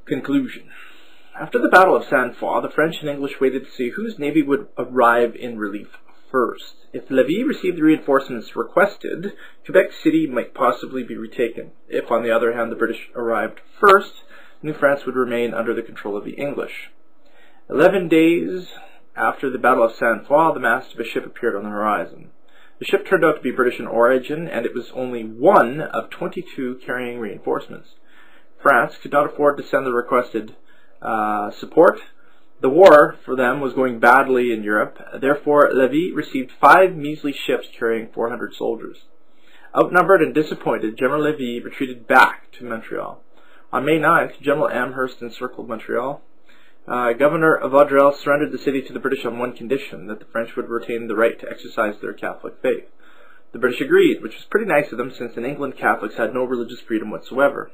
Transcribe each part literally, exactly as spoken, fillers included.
Conclusion. After the Battle of Sainte-Foy, the French and English waited to see whose navy would arrive in relief first. If Lévis received the reinforcements requested, Quebec City might possibly be retaken. If, on the other hand, the British arrived first, New France would remain under the control of the English. Eleven days after the Battle of Sainte-Foy, the mast of a ship appeared on the horizon. The ship turned out to be British in origin, and it was only one of twenty-two carrying reinforcements. France could not afford to send the requested uh, support. The war for them was going badly in Europe. Therefore, Lévis received five measly ships carrying four hundred soldiers. Outnumbered and disappointed, General Lévis retreated back to Montreal. On May ninth, General Amherst encircled Montreal. Uh, Governor Vaudreuil surrendered the city to the British on one condition, that the French would retain the right to exercise their Catholic faith. The British agreed, which was pretty nice of them, since in England Catholics had no religious freedom whatsoever.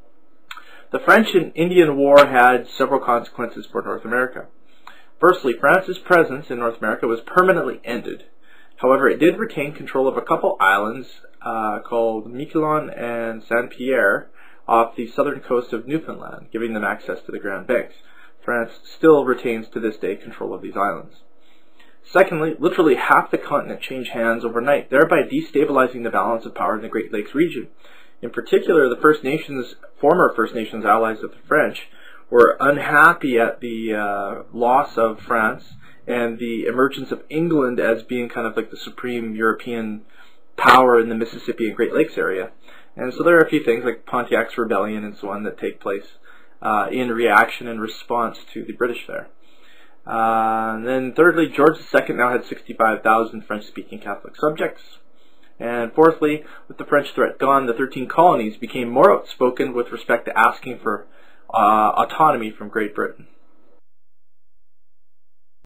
The French and Indian War had several consequences for North America. Firstly, France's presence in North America was permanently ended. However, it did retain control of a couple islands uh, called Miquelon and Saint-Pierre off the southern coast of Newfoundland, giving them access to the Grand Banks. France still retains to this day control of these islands. Secondly, literally half the continent changed hands overnight, thereby destabilizing the balance of power in the Great Lakes region. In particular, the First Nations, former First Nations allies of the French, were unhappy at the uh, loss of France and the emergence of England as being kind of like the supreme European power in the Mississippi and Great Lakes area. And so there are a few things like Pontiac's Rebellion and so on that take place uh, in reaction and response to the British there. Uh, and then thirdly, George the Second now had sixty-five thousand French-speaking Catholic subjects. And fourthly, with the French threat gone, the thirteen colonies became more outspoken with respect to asking for uh, autonomy from Great Britain.